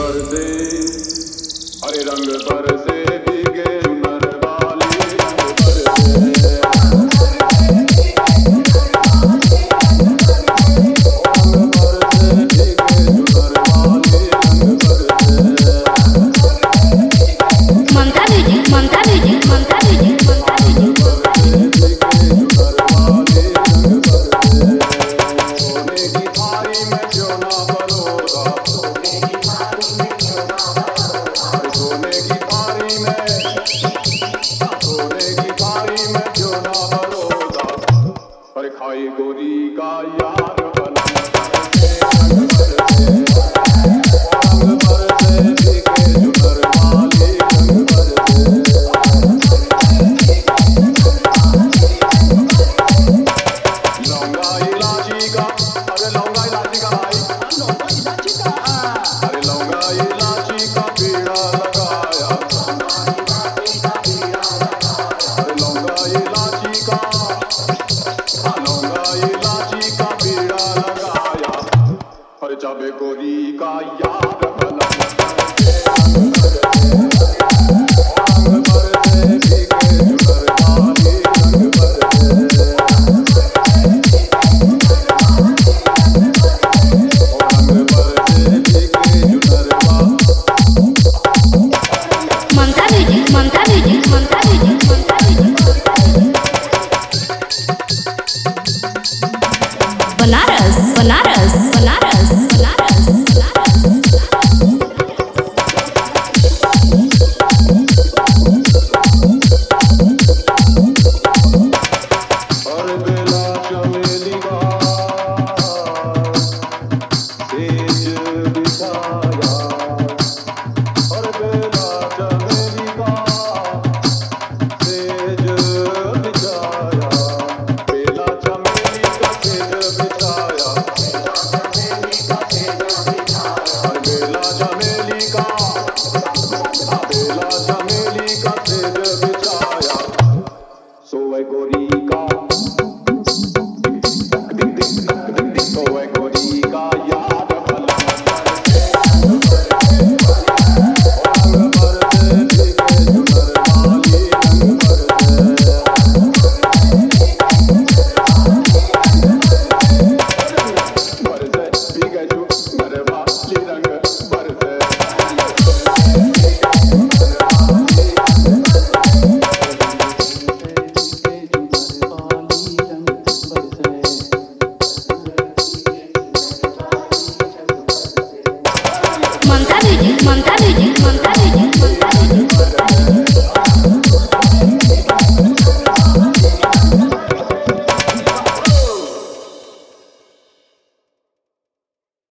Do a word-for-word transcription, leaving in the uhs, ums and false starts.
बरसे, अरे रंग बरसे भीगे चुनर वाली रंग बरसे। Mamta music Mamta music Mamta music Mamta music सोने की थाली में क्यों ना परोसा, सोने की थाली में क्यों ना परोसा, सोने की थाली में सोने की थाली में क्यों ना परोसा, पर खाई गोरी का यार बना रंग बरसे, रंग बरसे भीगे चुनर वाली रंग बरसे। लौंगा इलायची का, अरे लौंगा इलायची का भाई, लौंगा इलायची का, अरे लौंगा इलायची का पीड़ा लगाया, अरे लौंगा इलायची का, हाँ लौंगा इलायची का पीड़ा लगाया, और जब गोरी का यार बना रंग बरसे भीगे चुनर वाली रंग बरसे। Mamta music Mamta music Mamta music Mamta music Banaras Banaras Banaras Banaras Banaras और बेला चमेली का सेज बिछाया, और बेला चमेली का सेज बिछाया, बेला चमेली का सेज बिछाया, और बेला चमेली का, हाँ बेला चमेली का सेज बिछाया, सोए गोरी का, सोए गोरी का यार बना रंग बरसे भीगे चुनर वाली रंग बरसे। बरसे भीगे चुनर वाली रंग बरसे। ममता म्यूजिक ममता म्यूजिक ममता